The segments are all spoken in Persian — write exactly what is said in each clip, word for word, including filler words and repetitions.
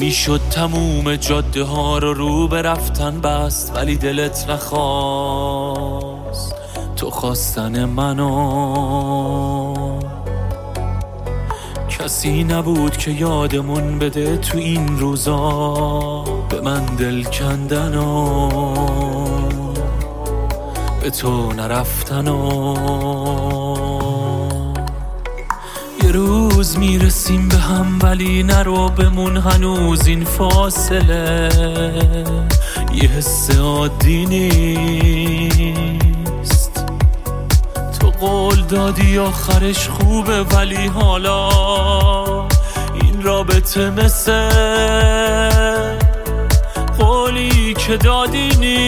میشد تموم جاده ها رو رو به رفتن بست، ولی دلت نخواست تو خواستن منو. کسی نبود که یادمون بده تو این روزا به من دل کندن و به تو نرفتن و یه روز میرسیم به هم، ولی نرو بمون هنوز این فاصله. یه حس عادی نیست، تو قول دادی آخرش خوبه، ولی حالا این رابطه مثل قولی که دادی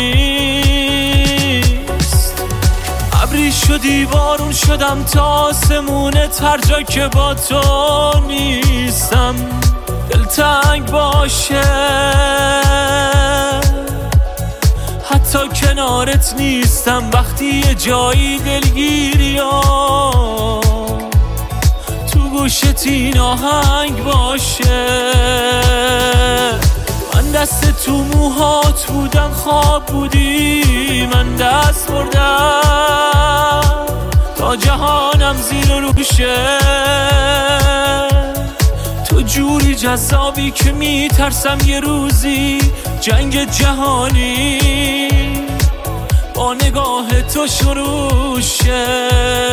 نیست. ابری شدی بارون شدم تا آسمونت، هر جا که با تو نیستم دلتنگ باشه. حتی کنارت نیستم وقتی یه جایی دلگیری ها تو گوشت این آهنگ باشه. من دست تو موهات بودم خواب بودی، من دست بردم تا جهانم زیر روشه. تو جوری جذابی که میترسم یه روزی جنگ جهانی با نگاه تو شروع شه.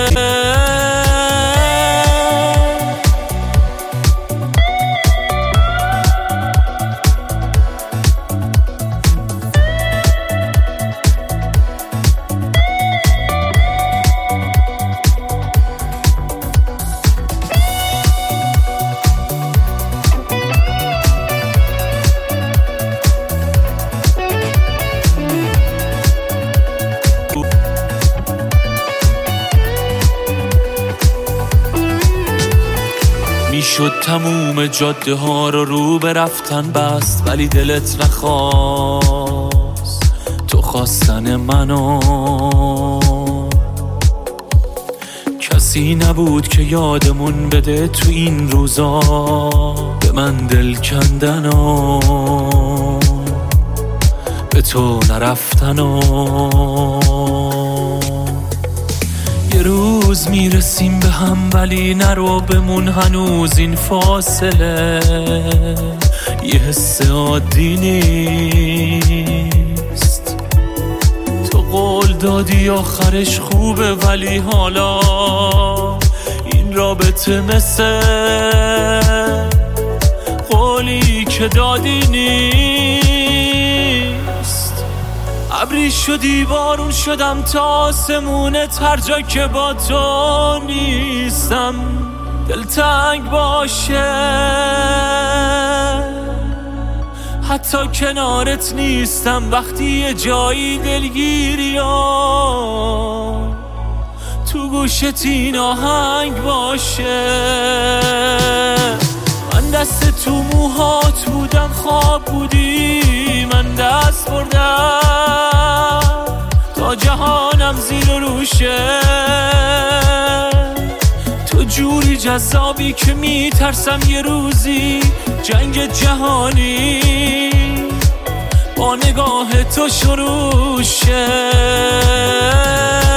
میشد تموم جاده ها رو رو به رفتن بست، ولی دلت نخواست تو خواستن منو. کسی نبود که یادمون بده تو این روزا به من دل کندن و به تو نرفتن و یه روز میرسیم به هم، ولی نرو بمون هنوز این فاصله. یه حس عادی نیست، تو قول دادی آخرش خوبه، ولی حالا این رابطه مثل قولی که دادی نیست. ابری شدی بارون شدم تا آسمونت، هر جا که با تو نیستم دلتنگ باشه. حتی کنارت نیستم وقتی یه جایی دلگیری ها تو گوشت این آهنگ باشه. من دست تو موهات بودم خواب بودی، من دست بردم تا جهانم زیر روشه. تو جوری جذابی که میترسم یه روزی جنگ جهانی با نگاه تو شروع شه.